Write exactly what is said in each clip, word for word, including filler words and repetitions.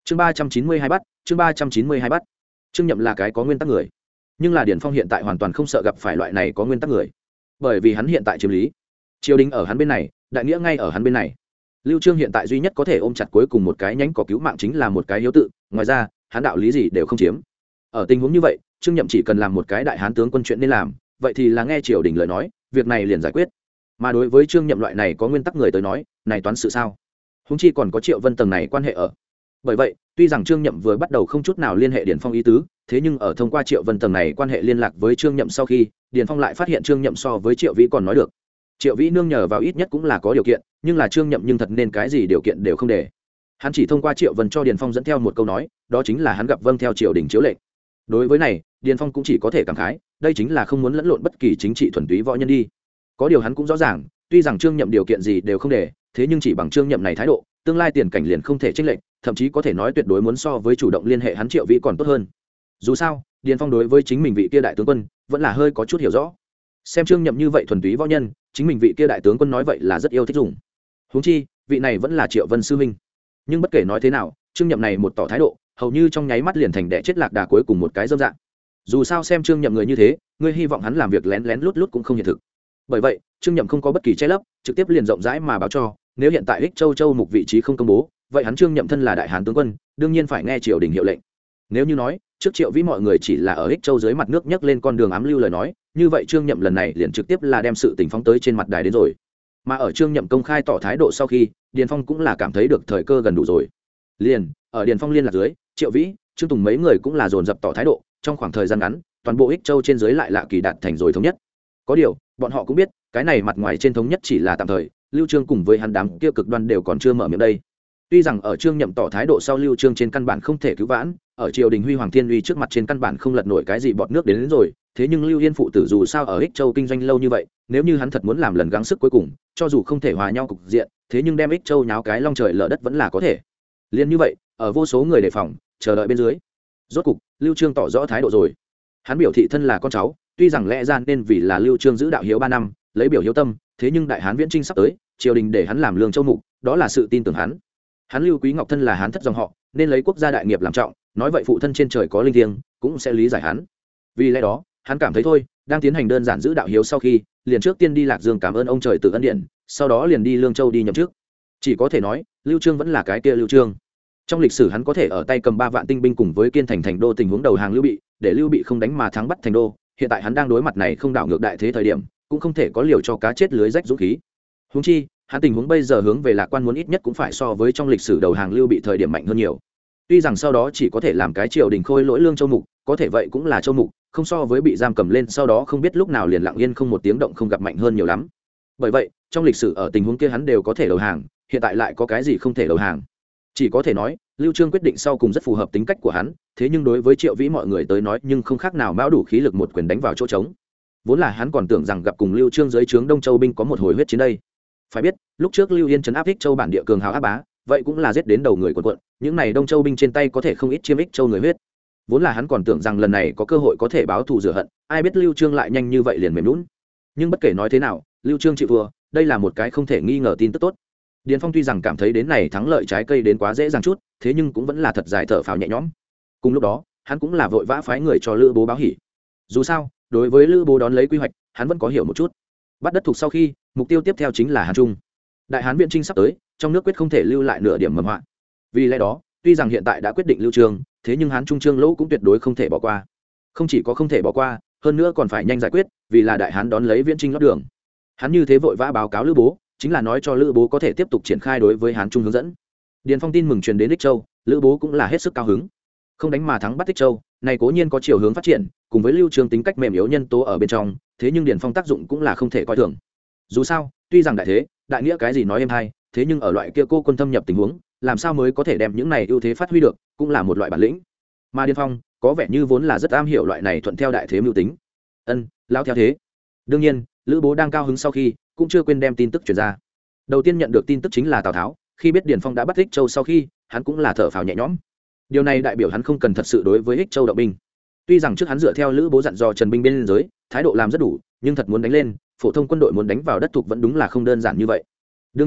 chương ba trăm chín mươi hai bắt chương ba trăm chín mươi hai bắt Trương Nhậm là cái có nguyên tắc người, nhưng là Điền Phong hiện tại hoàn toàn không sợ gặp phải loại này có nguyên tắc người, bởi vì hắn hiện tại chiếm lý, triều đình ở hắn bên này, đại nghĩa ngay ở hắn bên này. Lưu Trương hiện tại duy nhất có thể ôm chặt cuối cùng một cái nhánh có cứu mạng chính là một cái hiếu tự, ngoài ra hắn đạo lý gì đều không chiếm. Ở tình huống như vậy, Trương Nhậm chỉ cần làm một cái đại hán tướng quân chuyện nên làm, vậy thì là nghe triều đình lời nói, việc này liền giải quyết. Mà đối với Trương Nhậm loại này có nguyên tắc người tới nói, này toán sự sao? Huống chi còn có Triệu Vân tầng này quan hệ ở. Bởi vậy, tuy rằng Trương Nhậm vừa bắt đầu không chút nào liên hệ Điền Phong ý tứ, thế nhưng ở thông qua Triệu Vân tầng này quan hệ liên lạc với Trương Nhậm sau khi, Điền Phong lại phát hiện Trương Nhậm so với Triệu Vĩ còn nói được. Triệu Vĩ nương nhờ vào ít nhất cũng là có điều kiện, nhưng là Trương Nhậm nhưng thật nên cái gì điều kiện đều không để. Hắn chỉ thông qua Triệu Vân cho Điền Phong dẫn theo một câu nói, đó chính là hắn gặp vâng theo triều đình chiếu lệnh. Đối với này, Điền Phong cũng chỉ có thể cảm khái, đây chính là không muốn lẫn lộn bất kỳ chính trị thuần túy võ nhân đi. Có điều hắn cũng rõ ràng, tuy rằng Trương Nhậm điều kiện gì đều không để, thế nhưng chỉ bằng Trương Nhậm này thái độ, tương lai tiền cảnh liền không thể chênh lệch, thậm chí có thể nói tuyệt đối muốn so với chủ động liên hệ hắn Triệu Vĩ còn tốt hơn. Dù sao, Điền Phong đối với chính mình vị kia đại tướng quân vẫn là hơi có chút hiểu rõ. Xem Trương Nhậm như vậy thuần túy võ nhân, chính mình vị kia đại tướng quân nói vậy là rất yêu thích dùng. Huống chi, vị này vẫn là Triệu Vân sư huynh. Nhưng bất kể nói thế nào, Trương Nhậm này một tỏ thái độ, hầu như trong nháy mắt liền thành đẻ chết lạc đà cuối cùng một cái dâm dạng. Dù sao xem Trương Nhậm người như thế, ngươi hy vọng hắn làm việc lén lén lút lút cũng không hiện thực. Bởi vậy, Trương Nhậm không có bất kỳ che lấp, trực tiếp liền rộng rãi mà báo cho, nếu hiện tại Ích Châu Châu mục vị trí không công bố, vậy hắn Trương Nhậm thân là đại hán tướng quân, đương nhiên phải nghe triều đình hiệu lệnh. Nếu như nói, trước Triệu Vĩ mọi người chỉ là ở Ích Châu dưới mặt nước nhấc lên con đường ám lưu lời nói, như vậy Trương Nhậm lần này liền trực tiếp là đem sự tình phóng tới trên mặt đài đến rồi. Mà ở Trương Nhậm công khai tỏ thái độ sau khi, Điền Phong cũng là cảm thấy được thời cơ gần đủ rồi. Liền, ở Điền Phong liên lạc dưới, Triệu Vĩ, Trương Tùng mấy người cũng là dồn dập tỏ thái độ, trong khoảng thời gian ngắn, toàn bộ Ích Châu trên dưới lại lạ kỳ đạt thành rồi thống nhất. Có điều, bọn họ cũng biết, cái này mặt ngoài trên thống nhất chỉ là tạm thời, Lưu Trương cùng với hắn đám kia cực đoan đều còn chưa mở miệng đây. Tuy rằng ở Trương Nhậm tỏ thái độ sau Lưu Trương trên căn bản không thể cứu vãn, ở triều đình huy hoàng thiên uy trước mặt trên căn bản không lật nổi cái gì bọt nước đến, đến rồi, thế nhưng Lưu Yên phụ tử dù sao ở Ích Châu kinh doanh lâu như vậy, nếu như hắn thật muốn làm lần gắng sức cuối cùng, cho dù không thể hòa nhau cục diện, thế nhưng đem Ích Châu nháo cái long trời lở đất vẫn là có thể. Liên như vậy, ở vô số người đề phòng, chờ đợi bên dưới, rốt cục, Lưu Trương tỏ rõ thái độ rồi. Hắn biểu thị thân là con cháu, tuy rằng lẽ ra nên vì là Lưu Trương giữ đạo hiếu ba năm, lấy biểu hiếu tâm, thế nhưng đại hán viễn trinh sắp tới, triều đình để hắn làm lương châu mục, đó là sự tin tưởng hắn. Hắn Lưu Quý Ngọc thân là hán thất dòng họ, nên lấy quốc gia đại nghiệp làm trọng, nói vậy phụ thân trên trời có linh thiêng, cũng sẽ lý giải hắn. Vì lẽ đó, hắn cảm thấy thôi, đang tiến hành đơn giản giữ đạo hiếu sau khi, liền trước tiên đi Lạc Dương cảm ơn ông trời từ ân điện, sau đó liền đi Lương Châu đi nhậm chức. Chỉ có thể nói, Lưu Trương vẫn là cái kia Lưu Trương. Trong lịch sử hắn có thể ở tay cầm ba vạn tinh binh cùng với Kiên Thành thành đô tình huống đầu hàng Lưu Bị, để Lưu Bị không đánh mà thắng bắt thành đô, hiện tại hắn đang đối mặt này không đảo ngược đại thế thời điểm, cũng không thể có liều cho cá chết lưới rách dũng khí. Huống chi, hắn tình huống bây giờ hướng về Lạc Quan muốn ít nhất cũng phải so với trong lịch sử đầu hàng Lưu Bị thời điểm mạnh hơn nhiều. Tuy rằng sau đó chỉ có thể làm cái triều đình khôi lỗi lương châu mục, có thể vậy cũng là châu mục, không so với bị giam cầm lên sau đó không biết lúc nào liền lặng yên không một tiếng động không gặp mạnh hơn nhiều lắm. Bởi vậy, trong lịch sử ở tình huống kia hắn đều có thể đầu hàng, hiện tại lại có cái gì không thể đầu hàng? Chỉ có thể nói, Lưu Trương quyết định sau cùng rất phù hợp tính cách của hắn, thế nhưng đối với Triệu Vĩ mọi người tới nói nhưng không khác nào mão đủ khí lực một quyền đánh vào chỗ trống. Vốn là hắn còn tưởng rằng gặp cùng Lưu Trương dưới trướng Đông Châu binh có một hồi huyết chiến đây. Phải biết, lúc trước Lưu Yên trấn áp Ích Châu bản địa cường hào áp bá, vậy cũng là giết đến đầu người quần quận, những này Đông Châu binh trên tay có thể không ít chiếm Ích Châu người huyết. Vốn là hắn còn tưởng rằng lần này có cơ hội có thể báo thù rửa hận, ai biết Lưu Trương lại nhanh như vậy liền mềm nhũn. Nhưng bất kể nói thế nào, Lưu Trương chịu thua, đây là một cái không thể nghi ngờ tin tức tốt. Điền Phong tuy rằng cảm thấy đến này thắng lợi trái cây đến quá dễ dàng chút, thế nhưng cũng vẫn là thật dài thở phào nhẹ nhõm. Cùng lúc đó, hắn cũng là vội vã phái người cho Lữ Bố báo hỉ. Dù sao, đối với Lữ Bố đón lấy quy hoạch, hắn vẫn có hiểu một chút. Bắt đất thuộc sau khi, mục tiêu tiếp theo chính là Hán Trung. Đại Hán viện trinh sắp tới, trong nước quyết không thể lưu lại nửa điểm mầm họa. Vì lẽ đó, tuy rằng hiện tại đã quyết định lưu Trương, thế nhưng Hán Trung Trương Lỗ cũng tuyệt đối không thể bỏ qua. Không chỉ có không thể bỏ qua, hơn nữa còn phải nhanh giải quyết, vì là Đại Hán đón lấy viễn trinh lót đường. Hắn như thế vội vã báo cáo Lữ Bố, chính là nói cho Lữ Bố có thể tiếp tục triển khai đối với Hán Trung hướng dẫn. Điền Phong tin mừng truyền đến Ích Châu, Lữ Bố cũng là hết sức cao hứng. Không đánh mà thắng bắt Ích Châu, này cố nhiên có chiều hướng phát triển, cùng với Lưu Trương tính cách mềm yếu nhân tố ở bên trong, thế nhưng Điền Phong tác dụng cũng là không thể coi thường. Dù sao, tuy rằng đại thế, đại nghĩa cái gì nói em hay, thế nhưng ở loại kia cô quân thâm nhập tình huống, làm sao mới có thể đem những này ưu thế phát huy được, cũng là một loại bản lĩnh. Mà Điền Phong, có vẻ như vốn là rất am hiểu loại này thuận theo đại thế mưu tính. Ân, lao theo thế. Đương nhiên, Lữ Bố đang cao hứng sau khi, cũng chưa quên đem tin tức truyền ra. Đầu tiên nhận được tin tức chính là Tào Tháo, khi biết Điền Phong đã bắt Ích Châu sau khi, hắn cũng là thở phào nhẹ nhõm. Điều này đại biểu hắn không cần thật sự đối với Ích Châu động binh. Tuy rằng trước hắn dựa theo Lữ Bố dặn dò Trần binh bên giới, thái độ làm rất đủ, nhưng thật muốn đánh lên, phổ thông quân đội muốn đánh vào đất thuộc vẫn đúng là không đơn giản như vậy. Đương nhiên,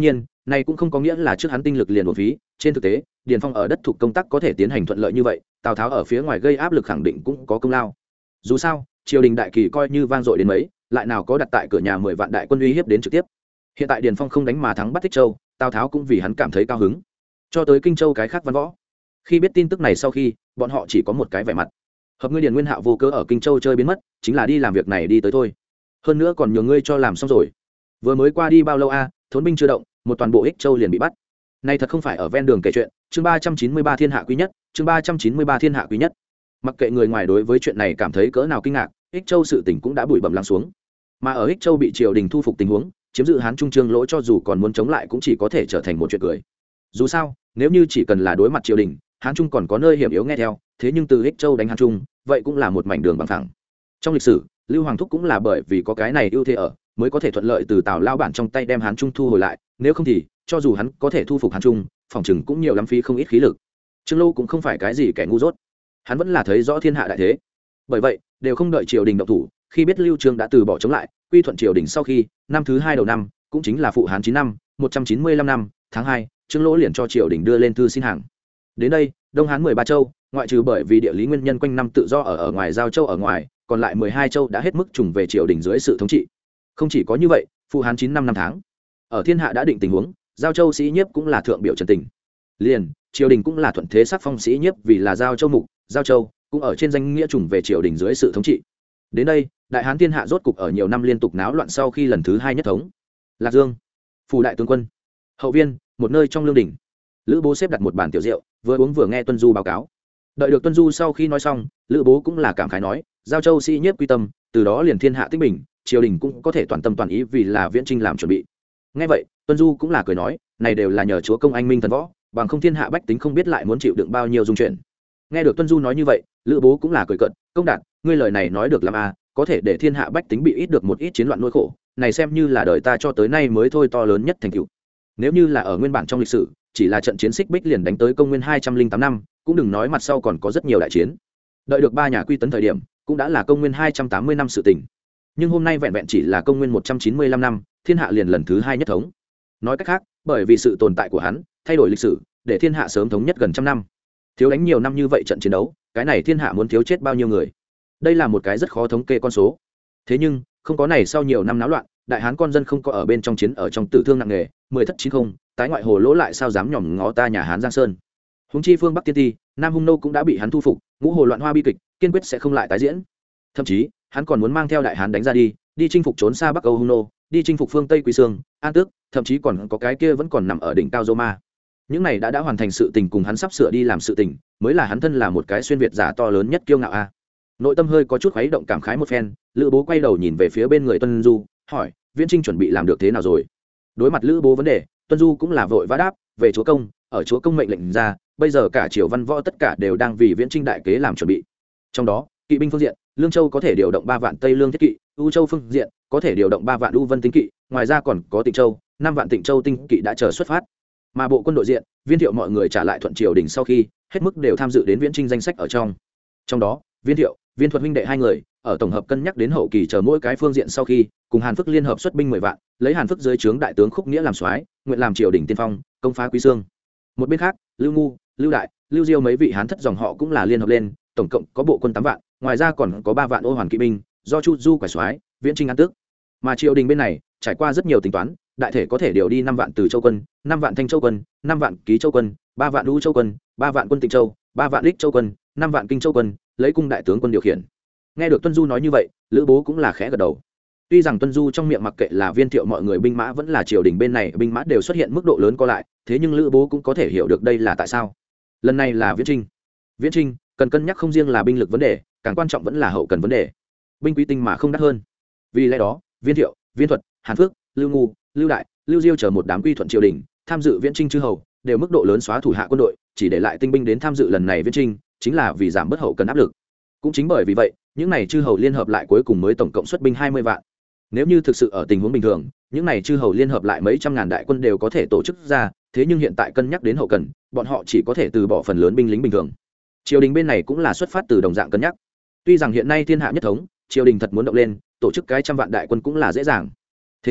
này cũng không có nghĩa là trước hắn tinh lực liền một phí, trên thực tế điền phong ở đất thuộc công tác có thể tiến hành thuận lợi như vậy, tào tháo ở phía ngoài gây áp lực khẳng định cũng có công lao. Dù sao triều đình đại kỳ coi như vang dội đến mấy, lại nào có đặt tại cửa nhà mười vạn đại quân uy hiếp đến trực tiếp. Hiện tại điền phong không đánh mà thắng bắt Thích Châu, tào tháo cũng vì hắn cảm thấy cao hứng. Cho tới Kinh Châu cái khác văn võ, khi biết tin tức này sau khi, bọn họ chỉ có một cái vẻ mặt: hợp ngươi Điền Nguyên Hạo vô cớ ở Kinh Châu chơi biến mất, chính là đi làm việc này đi tới thôi. Hơn nữa còn nhường ngươi cho làm xong rồi. Vừa mới qua đi bao lâu a, à, thốn binh chưa động, một toàn bộ Ích Châu liền bị bắt. Này thật không phải ở ven đường kể chuyện. Chương ba trăm chín mươi ba thiên hạ quý nhất, chương ba trăm chín mươi ba thiên hạ quý nhất. Mặc kệ người ngoài đối với chuyện này cảm thấy cỡ nào kinh ngạc, Ích Châu sự tình cũng đã bụi bặm lắng xuống. Mà ở Ích Châu bị triều đình thu phục tình huống, chiếm giữ Hán Trung Trương Lỗ cho dù còn muốn chống lại cũng chỉ có thể trở thành một chuyện cười. Dù sao, nếu như chỉ cần là đối mặt triều đình, Hán Trung còn có nơi hiểm yếu nghe theo, thế nhưng từ Ích Châu đánh Hán Trung, vậy cũng là một mảnh đường bằng phẳng. Trong lịch sử, Lưu Hoàng Thúc cũng là bởi vì có cái này ưu thế ở, mới có thể thuận lợi từ Tào lao bản trong tay đem Hán Trung thu hồi lại, nếu không thì cho dù hắn có thể thu phục Hán Trung, phòng chừng cũng nhiều lắm phí không ít khí lực. Trương Lô cũng không phải cái gì kẻ ngu dốt, hắn vẫn là thấy rõ thiên hạ đại thế. Bởi vậy, đều không đợi triều đình động thủ, khi biết Lưu Trương đã từ bỏ chống lại, quy thuận triều đình sau khi, năm thứ hai đầu năm, cũng chính là phụ Hán chín năm, một trăm chín mươi lăm năm, tháng hai, Trương Lỗ liền cho triều đình đưa lên thư xin hàng. Đến đây, Đông Hán mười ba châu, ngoại trừ bởi vì địa lý nguyên nhân quanh năm tự do ở ở ngoài giao châu ở ngoài, còn lại mười hai châu đã hết mức trùng về triều đình dưới sự thống trị. Không chỉ có như vậy, phụ Hán chín năm năm tháng, ở thiên hạ đã định tình huống, giao châu sĩ nhiếp cũng là thượng biểu trần tình. Liền, triều đình cũng là thuận thế sắc phong sĩ nhiếp vì là giao châu mục, giao châu cũng ở trên danh nghĩa trùng về triều đình dưới sự thống trị. Đến đây, đại hán thiên hạ rốt cục ở nhiều năm liên tục náo loạn sau khi lần thứ hai nhất thống. Lạc Dương, phủ đại tướng quân, hậu viên, một nơi trong lương đình. Lữ Bố xếp đặt một bàn tiểu rượu, vừa uống vừa nghe Tuân Du báo cáo. Đợi được Tuân Du sau khi nói xong, Lữ Bố cũng là cảm khái nói, giao châu sĩ nhiếp quy tâm, từ đó liền thiên hạ tích bình, triều đình cũng có thể toàn tâm toàn ý vì là viễn chinh làm chuẩn bị. Nghe vậy, Tuân Du cũng là cười nói, này đều là nhờ chúa công anh minh thần võ, bằng không thiên hạ bách tính không biết lại muốn chịu đựng bao nhiêu dung chuyện. Nghe được Tuân Du nói như vậy, Lữ Bố cũng là cười cợt, công đạt, ngươi lời này nói được làm a, à, có thể để thiên hạ bách tính bị ít được một ít chiến loạn nỗi khổ, này xem như là đời ta cho tới nay mới thôi to lớn nhất thành tựu. Nếu như là ở nguyên bản trong lịch sử, chỉ là trận chiến Xích Bích liền đánh tới công nguyên hai trăm linh tám năm, cũng đừng nói mặt sau còn có rất nhiều đại chiến. Đợi được ba nhà quy tấn thời điểm, cũng đã là công nguyên hai trăm tám mươi năm sự tình. Nhưng hôm nay vẹn vẹn chỉ là công nguyên một trăm chín mươi lăm năm, thiên hạ liền lần thứ hai nhất thống. Nói cách khác, bởi vì sự tồn tại của hắn, thay đổi lịch sử, để thiên hạ sớm thống nhất gần trăm năm. Thiếu đánh nhiều năm như vậy trận chiến đấu, cái này thiên hạ muốn thiếu chết bao nhiêu người? Đây là một cái rất khó thống kê con số. Thế nhưng, không có này sau nhiều năm náo loạn, đại hán con dân không có ở bên trong chiến ở trong tử thương nặng nề, mười thất chín không, tái ngoại hồ lỗ lại sao dám nhòm ngó ta nhà Hán Giang Sơn. Húng chi phương Bắc Tiên Ti, Nam Hung Nô cũng đã bị hắn thu phục, ngũ hồ loạn hoa bi kịch, kiên quyết sẽ không lại tái diễn. Thậm chí, hắn còn muốn mang theo đại hán đánh ra đi, đi chinh phục trốn xa Bắc Âu Hung Nô, đi chinh phục phương Tây Quý Sương, An Tước, thậm chí còn có cái kia vẫn còn nằm ở đỉnh cao Roma. Những này đã đã hoàn thành sự tình cùng hắn sắp sửa đi làm sự tình, mới là hắn thân là một cái xuyên việt giả to lớn nhất kiêu ngạo a. Nội tâm hơi có chút khuấy động cảm khái một phen, Lữ Bố quay đầu nhìn về phía bên người Tuân Du, hỏi, Viễn Trinh chuẩn bị làm được thế nào rồi? Đối mặt Lữ Bố vấn đề, Tuân Du cũng là vội vã đáp, về chúa công, ở chúa công mệnh lệnh ra, bây giờ cả triều văn võ tất cả đều đang vì Viễn Trinh đại kế làm chuẩn bị. Trong đó, kỵ binh phương diện, Lương Châu có thể điều động ba vạn Tây Lương thiết kỵ, U Châu phương diện có thể điều động ba vạn U Vân tinh kỵ, ngoài ra còn có Tịnh Châu, năm vạn Tịnh Châu tinh kỵ đã chờ xuất phát. Mà bộ quân đội diện, Viên Thiệu mọi người trả lại thuận triều đình sau khi, hết mức đều tham dự đến Viễn Trinh danh sách ở trong. Trong đó, Viên Thiệu, Viên Thuật huynh đệ hai người, ở tổng hợp cân nhắc đến hậu kỳ chờ mỗi cái phương diện sau khi, cùng Hàn Phước liên hợp xuất binh mười vạn, lấy Hàn Phước dưới trướng đại tướng Khúc Nghĩa làm soái, nguyện làm triều đình tiên phong, công phá Quý Sương. Một bên khác, Lưu Ngu, Lưu Đại, Lưu Diêu mấy vị Hán thất dòng họ cũng là liên hợp lên, tổng cộng có bộ quân tám vạn, ngoài ra còn có ba vạn ô hoàn kỵ binh, do Chu Du quải soái, Viễn Trinh An Tước. Mà triều đình bên này, trải qua rất nhiều tính toán, đại thể có thể điều đi năm vạn Từ Châu quân, năm vạn Thanh Châu quân, năm vạn Ký Châu quân, ba vạn U Châu quân, ba vạn quân Tịnh Châu, ba vạn Lích Châu quân, năm vạn Kinh Châu quân, lấy cung đại tướng quân điều khiển. Nghe được Tuân Du nói như vậy, Lữ Bố cũng là khẽ gật đầu. Tuy rằng Tuân Du trong miệng mặc kệ là Viên Thiệu mọi người binh mã vẫn là triều đình bên này binh mã đều xuất hiện mức độ lớn co lại, thế nhưng Lữ Bố cũng có thể hiểu được đây là tại sao. Lần này là Viễn Trinh. Viễn Trinh cần cân nhắc không riêng là binh lực vấn đề, càng quan trọng vẫn là hậu cần vấn đề. Binh quý tinh mà không đắt hơn. Vì lẽ đó, Viên Thiệu, Viên Thuật, Hàn Phước, Lưu Ngu, Lưu Đại, Lưu Diêu chờ một đám quy thuận triều đình, tham dự Viễn Trinh chư hầu, đều mức độ lớn xóa thủ hạ quân đội, chỉ để lại tinh binh đến tham dự lần này Viễn Trinh, chính là vì giảm bớt hậu cần áp lực. Cũng chính bởi vì vậy, những này chư hầu liên hợp lại cuối cùng mới tổng cộng xuất binh hai mươi vạn. Nếu như thực sự ở tình huống bình thường, những này chư hầu liên hợp lại mấy trăm ngàn đại quân đều có thể tổ chức ra, thế nhưng hiện tại cân nhắc đến hậu cần, bọn họ chỉ có thể từ bỏ phần lớn binh lính bình thường. Triều đình bên này cũng là xuất phát từ đồng dạng cân nhắc. Tuy rằng hiện nay thiên hạ nhất thống, triều đình thật muốn động lên, tổ chức cái trăm vạn đại quân cũng là dễ dàng. Thế nhưng,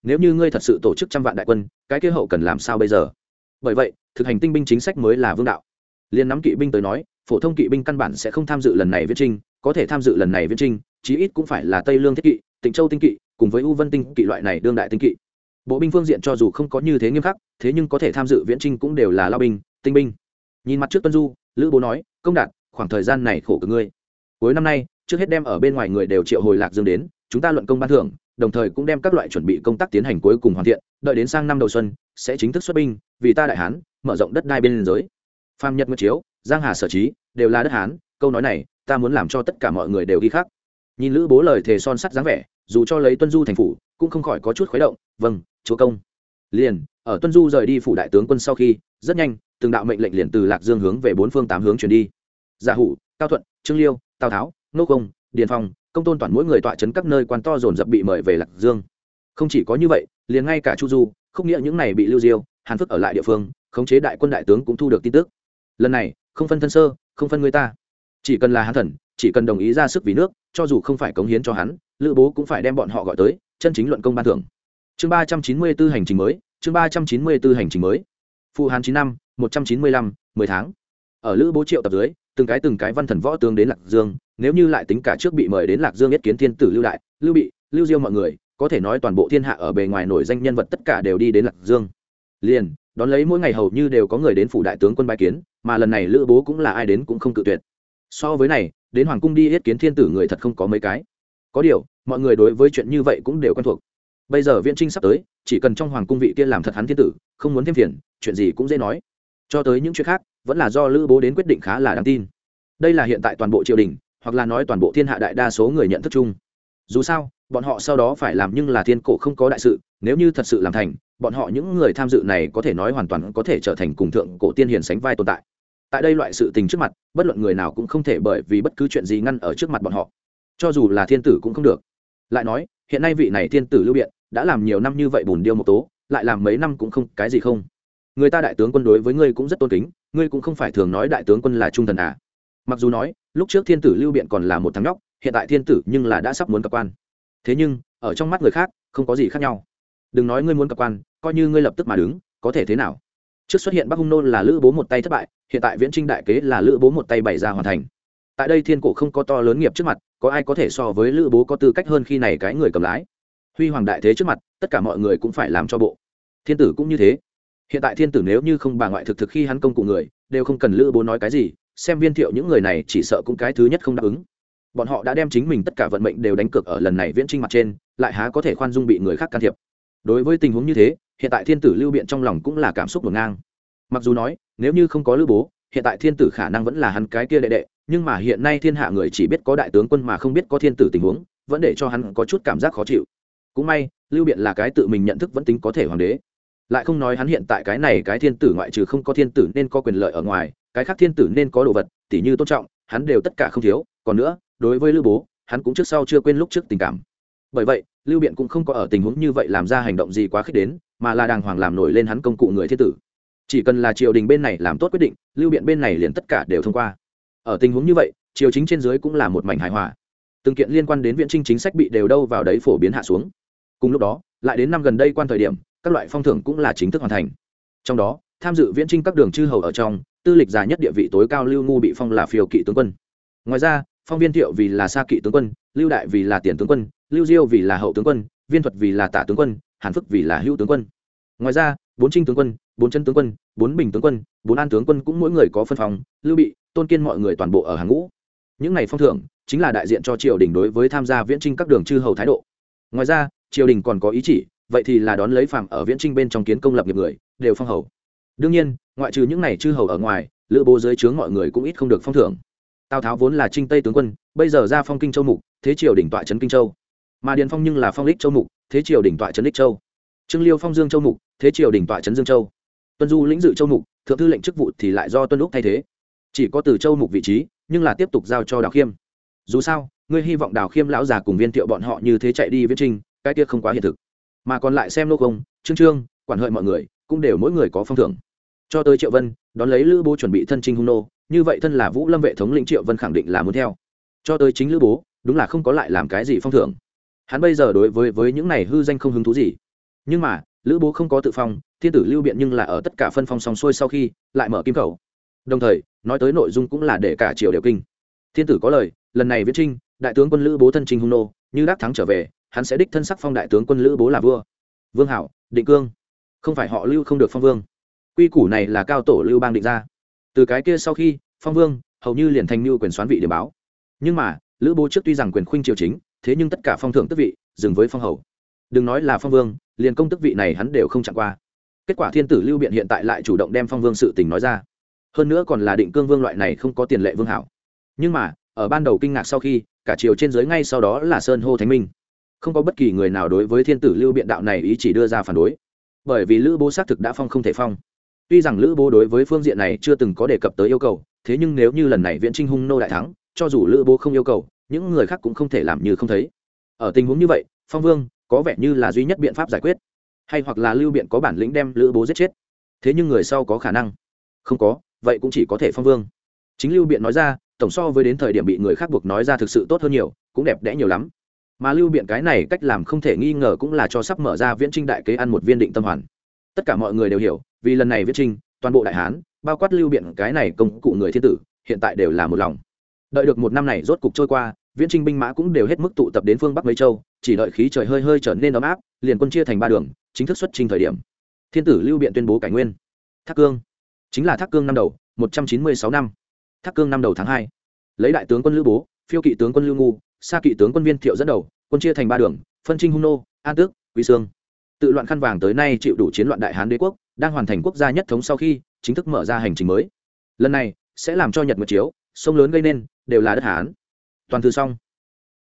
nếu như ngươi thật sự tổ chức trăm vạn đại quân cái kế hậu cần làm sao bây giờ? Bởi vậy thực hành tinh binh chính sách mới là vương đạo. Liên nắm kỵ binh tới nói, phổ thông kỵ binh căn bản sẽ không tham dự lần này viễn trinh, có thể tham dự lần này viễn trinh chí ít cũng phải là Tây Lương thiết kỵ, Tịnh Châu tinh kỵ cùng với U Vân tinh kỵ loại này đương đại tinh kỵ. Bộ binh phương diện cho dù không có như thế nghiêm khắc, thế nhưng có thể tham dự viễn trinh cũng đều là lao binh, tinh binh. Nhìn mặt trước Tuân Du, Lữ Bố nói, công đạt, khoảng thời gian này khổ cực ngươi. Cuối năm nay, trước hết đem ở bên ngoài người đều triệu hồi Lạc Dương đến, chúng ta luận công ban thưởng, đồng thời cũng đem các loại chuẩn bị công tác tiến hành cuối cùng hoàn thiện, đợi đến sang năm đầu xuân sẽ chính thức xuất binh, vì ta đại hán mở rộng đất đai biên giới. Phàm Nhật Nguyệt Chiếu, Giang Hà Sở Chí đều là đất hán, câu nói này ta muốn làm cho tất cả mọi người đều ghi khắc. Nhìn Lữ Bố lời thề son sắt dáng vẻ, dù cho lấy Tuân Du thành phủ cũng không khỏi có chút khuấy động. Vâng, chúa công. Liền ở Tuân Du rời đi phủ đại tướng quân sau khi, rất nhanh từng đạo mệnh lệnh liền từ Lạc Dương hướng về bốn phương tám hướng truyền đi. Giả Hủ, Cao Thuận, Trương Liêu, Tào Tháo, Nô Công, Điền Phong, Công Tôn toàn mỗi người tọa trấn các nơi quan to dồn dập bị mời về Lạc Dương. Không chỉ có như vậy, liền ngay cả Chu Du, Khúc Nghĩa những này bị lưu diêu, Hàn Phước ở lại địa phương, khống chế đại quân đại tướng cũng thu được tin tức. Lần này không phân thân sơ, không phân người ta, chỉ cần là Hán thần, chỉ cần đồng ý ra sức vì nước, cho dù không phải cống hiến cho hắn, Lữ Bố cũng phải đem bọn họ gọi tới chân chính luận công ban thưởng. Chương ba trăm chín mươi tư hành trình mới, chương ba trăm chín mươi tư hành trình mới. Phụ Hán chín năm, một trăm chín mươi lăm, mười tháng. Ở Lữ Bố triệu tập dưới, từng cái từng cái văn thần võ tướng đến Lạc Dương, nếu như lại tính cả trước bị mời đến Lạc Dương yết kiến thiên tử Lưu Đại, Lưu Bị, Lưu Diêu mọi người, có thể nói toàn bộ thiên hạ ở bề ngoài nổi danh nhân vật tất cả đều đi đến Lạc Dương. Liền, đón lấy mỗi ngày hầu như đều có người đến phủ đại tướng quân bái kiến, mà lần này Lữ Bố cũng là ai đến cũng không cự tuyệt. So với này, đến hoàng cung đi yết kiến thiên tử người thật không có mấy cái. Có điều, mọi người đối với chuyện như vậy cũng đều quen thuộc. Bây giờ viễn trinh sắp tới, chỉ cần trong hoàng cung vị kia làm thật hắn thiên tử, không muốn thêm phiền, chuyện gì cũng dễ nói. Cho tới những chuyện khác, vẫn là do Lữ Bố đến quyết định khá là đáng tin. Đây là hiện tại toàn bộ triều đình, hoặc là nói toàn bộ thiên hạ đại đa số người nhận thức chung. Dù sao, bọn họ sau đó phải làm nhưng là thiên cổ không có đại sự, nếu như thật sự làm thành, bọn họ những người tham dự này có thể nói hoàn toàn có thể trở thành cùng thượng cổ tiên hiền sánh vai tồn tại. Tại đây loại sự tình trước mặt, bất luận người nào cũng không thể bởi vì bất cứ chuyện gì ngăn ở trước mặt bọn họ, cho dù là thiên tử cũng không được. Lại nói, hiện nay vị này thiên tử Lưu Biện đã làm nhiều năm như vậy bùn điêu một tố, lại làm mấy năm cũng không cái gì không. Người ta đại tướng quân đối với ngươi cũng rất tôn kính, ngươi cũng không phải thường nói đại tướng quân là trung thần à? Mặc dù nói, lúc trước thiên tử Lưu Biện còn là một thằng nhóc, hiện tại thiên tử nhưng là đã sắp muốn cập quan. Thế nhưng, ở trong mắt người khác, không có gì khác nhau. Đừng nói ngươi muốn cập quan, coi như ngươi lập tức mà đứng, có thể thế nào? Trước xuất hiện Bắc Hung Nôn là Lữ Bố một tay thất bại, hiện tại Viễn Trinh đại kế là Lữ Bố một tay bày ra hoàn thành. Tại đây thiên cổ không có to lớn nghiệp trước mặt, có ai có thể so với Lữ Bố có tư cách hơn khi này cái người cầm lái? Huy hoàng đại thế trước mặt, tất cả mọi người cũng phải làm cho bộ. Thiên tử cũng như thế. Hiện tại thiên tử nếu như không bà ngoại thực thực khi hắn công cụ người, đều không cần Lữ Bố nói cái gì, xem Viên Thiệu những người này chỉ sợ cũng cái thứ nhất không đáp ứng. Bọn họ đã đem chính mình tất cả vận mệnh đều đánh cược ở lần này Viễn Trinh mặt trên, lại há có thể khoan dung bị người khác can thiệp. Đối với tình huống như thế, hiện tại thiên tử Lưu Biện trong lòng cũng là cảm xúc ngổn ngang. Mặc dù nói, nếu như không có Lữ Bố, hiện tại thiên tử khả năng vẫn là hắn cái kia đệ đệ, nhưng mà hiện nay thiên hạ người chỉ biết có đại tướng quân mà không biết có thiên tử tình huống, vẫn để cho hắn có chút cảm giác khó chịu. Cũng may, Lưu Biện là cái tự mình nhận thức vẫn tính có thể hoàng đế. Lại không nói hắn hiện tại cái này cái thiên tử ngoại trừ không có thiên tử nên có quyền lợi ở ngoài, cái khác thiên tử nên có đồ vật, tỉ như tôn trọng, hắn đều tất cả không thiếu, còn nữa, đối với Lữ Bố, hắn cũng trước sau chưa quên lúc trước tình cảm. Bởi vậy, Lưu Biện cũng không có ở tình huống như vậy làm ra hành động gì quá khích đến, mà là đàng hoàng làm nổi lên hắn công cụ người thiên tử. Chỉ cần là triều đình bên này làm tốt quyết định, Lưu Biện bên này liền tất cả đều thông qua. Ở tình huống như vậy, triều chính trên dưới cũng là một mảnh hài hòa. Từng kiện liên quan đến Viễn Trinh chính sách bị đều đâu vào đấy phổ biến hạ xuống. Cùng lúc đó, lại đến năm gần đây quan thời điểm, các loại phong thưởng cũng là chính thức hoàn thành. Trong đó, tham dự Viễn Trinh các đường chư hầu ở trong, tư lịch già nhất địa vị tối cao Lưu Ngu bị phong là phiêu kỵ tướng quân. Ngoài ra, phong Viên Thiệu vì là sa kỵ tướng quân, Lưu Đại vì là tiền tướng quân, Lưu Diêu vì là hậu tướng quân, Viên Thuật vì là tả tướng quân, Hàn Phước vì là hữu tướng quân. Ngoài ra, bốn Trinh tướng quân, bốn chân tướng quân, bốn bình tướng quân, bốn an tướng quân cũng mỗi người có phân phòng, Lưu Bị, Tôn Kiên mọi người toàn bộ ở hàng ngũ. Những này phong thưởng chính là đại diện cho triều đình đối với tham gia Viễn Trinh các đường chư hầu thái độ. Ngoài ra, triều đình còn có ý chỉ, vậy thì là đón lấy phàm ở Viễn Trinh bên trong kiến công lập nghiệp người, đều phong hầu. Đương nhiên, ngoại trừ những này chư hầu ở ngoài, Lữ Bố dưới trướng mọi người cũng ít không được phong thưởng. Tào Tháo vốn là Trinh Tây tướng quân, bây giờ ra phong Kinh Châu mục, thế triều đỉnh tọa trấn Kinh Châu. Mà Điền Phong nhưng là phong Lích Châu mục, thế triều đỉnh tọa trấn Lích Châu. Trương Liêu phong Dương Châu mục, thế triều đỉnh tọa trấn Dương Châu. Tuân Du lĩnh dự Châu mục, thượng thư lệnh chức vụ thì lại do Tuân Úc thay thế. Chỉ có từ Châu mục vị trí, nhưng là tiếp tục giao cho Đào Khiêm. Dù sao, ngươi hy vọng Đào Khiêm lão già cùng Viên Thiệu bọn họ như thế chạy đi Viễn Trinh, cái kia không quá hiện thực. Mà còn lại xem nô công, Trương Trương, quản hợi mọi người, cũng đều mỗi người có phong thưởng. Cho tới Triệu Vân, đón lấy Lữ Bố chuẩn bị thân chinh hung nô, như vậy thân là Vũ Lâm vệ thống lĩnh Triệu Vân khẳng định là muốn theo. Cho tới chính Lữ Bố, đúng là không có lại làm cái gì phong thưởng. Hắn bây giờ đối với với những này hư danh không hứng thú gì. Nhưng mà lữ bố không có tự phong, thiên tử lưu biện nhưng là ở tất cả phân phong xong xuôi sau khi lại mở kim khẩu, đồng thời nói tới nội dung cũng là để cả triều đều kinh. Thiên tử có lời, lần này viễn trinh đại tướng quân lữ bố thân chinh hung nô, như đắc thắng trở về, hắn sẽ đích thân sắc phong đại tướng quân lữ bố là vua. Vương hảo, định cương, không phải họ lưu không được phong vương. Quy củ này là cao tổ lưu bang định ra. Từ cái kia sau khi phong vương hầu như liền thành như quyền xoán vị điểm báo. Nhưng mà lữ bố trước tuy rằng quyền khuynh triều chính, thế nhưng tất cả phong thưởng tước vị dừng với phong hầu. Đừng nói là phong vương, liền công tước vị này hắn đều không chạm qua. Kết quả thiên tử lưu biện hiện tại lại chủ động đem phong vương sự tình nói ra, hơn nữa còn là định cương vương loại này không có tiền lệ vương hảo. Nhưng mà ở ban đầu kinh ngạc sau khi cả triều trên dưới ngay sau đó là sơn hô thánh minh, không có bất kỳ người nào đối với thiên tử lưu biện đạo này ý chỉ đưa ra phản đối, bởi vì lữ bố xác thực đã phong không thể phong. Tuy rằng lữ bố đối với phương diện này chưa từng có đề cập tới yêu cầu, thế nhưng nếu như lần này viễn trinh hung nô đại thắng, cho dù lữ bố không yêu cầu, những người khác cũng không thể làm như không thấy. Ở tình huống như vậy, phong vương có vẻ như là duy nhất biện pháp giải quyết, hay hoặc là lưu biện có bản lĩnh đem lữ bố giết chết. Thế nhưng người sau có khả năng không có, vậy cũng chỉ có thể phong vương. Chính lưu biện nói ra, tổng so với đến thời điểm bị người khác buộc nói ra thực sự tốt hơn nhiều, cũng đẹp đẽ nhiều lắm. Mà lưu biện cái này cách làm không thể nghi ngờ cũng là cho sắp mở ra viễn trinh đại kế ăn một viên định tâm hoàn. Tất cả mọi người đều hiểu, vì lần này viễn trinh toàn bộ đại hán, bao quát lưu biện cái này công cụ người thiên tử, hiện tại đều là một lòng. Đợi được một năm này rốt cục trôi qua, viễn trinh binh mã cũng đều hết mức tụ tập đến phương bắc mấy châu, chỉ đợi khí trời hơi hơi trở nên ấm áp, liền quân chia thành ba đường, chính thức xuất chinh thời điểm. Thiên tử lưu biện tuyên bố cải nguyên. Thác cương, chính là Thác cương năm đầu, một trăm chín mươi sáu năm. Thác cương năm đầu tháng hai, lấy đại tướng quân lữ bố, phiêu kỵ tướng quân lưu ngu, xa kỵ tướng quân viên thiệu dẫn đầu, quân chia thành ba đường, phân chinh hung nô, an tước, quý sương. Tự loạn khăn vàng tới nay chịu đủ chiến loạn đại hán đế quốc, đang hoàn thành quốc gia nhất thống sau khi chính thức mở ra hành trình mới. Lần này sẽ làm cho Nhật Nguyệt chiếu, sông lớn gây nên đều là đất hán. Toàn thư xong.